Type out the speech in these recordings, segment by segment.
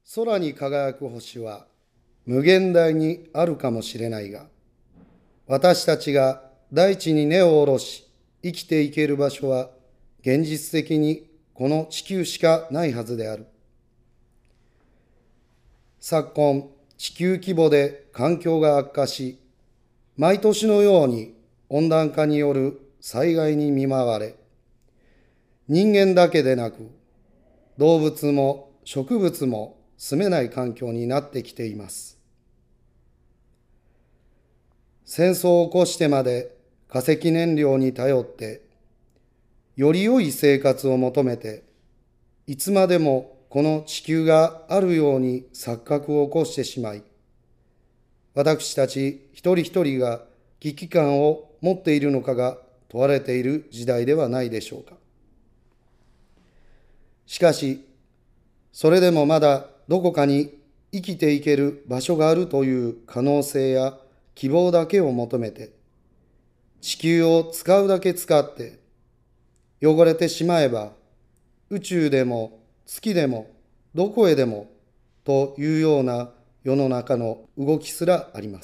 空に輝く星は無限大にあるかもしれないが、私たちが大地に根を下ろし生きていける場所は現実的にこの地球しかないはずである。昨今、地球規模で環境が悪化し、毎年のように温暖化による災害に見舞われ、人間だけでなく動物も植物も住めない環境になってきています。戦争を起こしてまで化石燃料に頼ってより良い生活を求めて、いつまでもこの地球があるように錯覚を起こしてしまい、私たち一人一人が危機感を持っているのかが問われている時代ではないでしょうか。しかし、それでもまだどこかに生きていける場所があるという可能性や希望だけを求めて、地球を使うだけ使って汚れてしまえば、宇宙でも月でもどこへでもというような世の中の動きすらあります。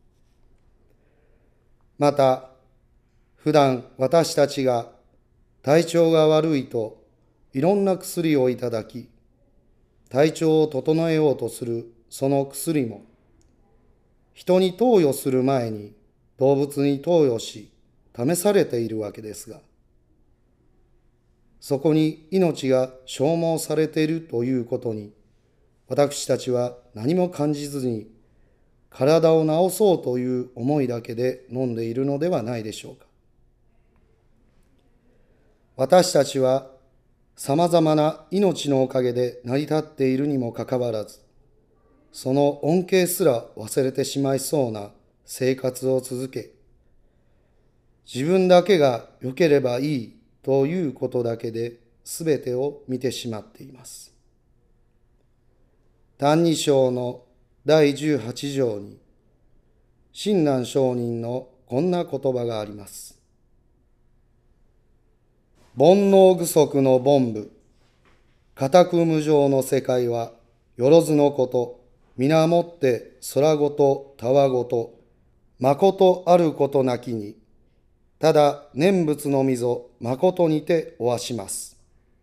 また、普段私たちが体調が悪いといろんな薬をいただき、体調を整えようとするその薬も、人に投与する前に動物に投与し、試されているわけですが、そこに命が消耗されているということに、私たちは何も感じずに、体を治そうという思いだけで飲んでいるのではないでしょうか。私たちはさまざまな命のおかげで成り立っているにもかかわらず、その恩恵すら忘れてしまいそうな生活を続け、自分だけが良ければいいということだけで全てを見てしまっています。歎異抄の第18条に、親鸞上人のこんな言葉があります。煩悩具足の凡夫、家宅無常の世界は、よろずのこと、皆もって空ごと、たわごと、まことあることなきに、ただ念仏のみぞ、まことにておわします。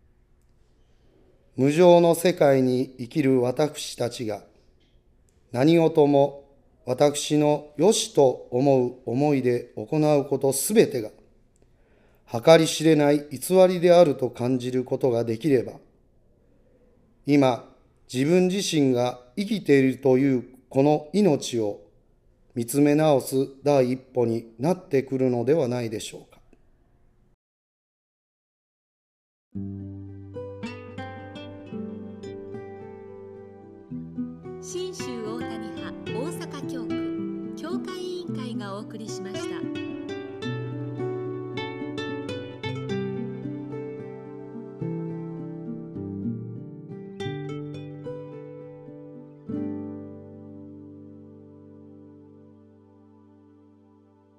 無常の世界に生きる私たちが、何事も私のよしと思う思いで行うことすべてが、計り知れない偽りであると感じることができれば、今、自分自身が生きているというこの命を見つめ直す第一歩になってくるのではないでしょうか。 信州大谷派大阪教区教会委員会がお送りしました。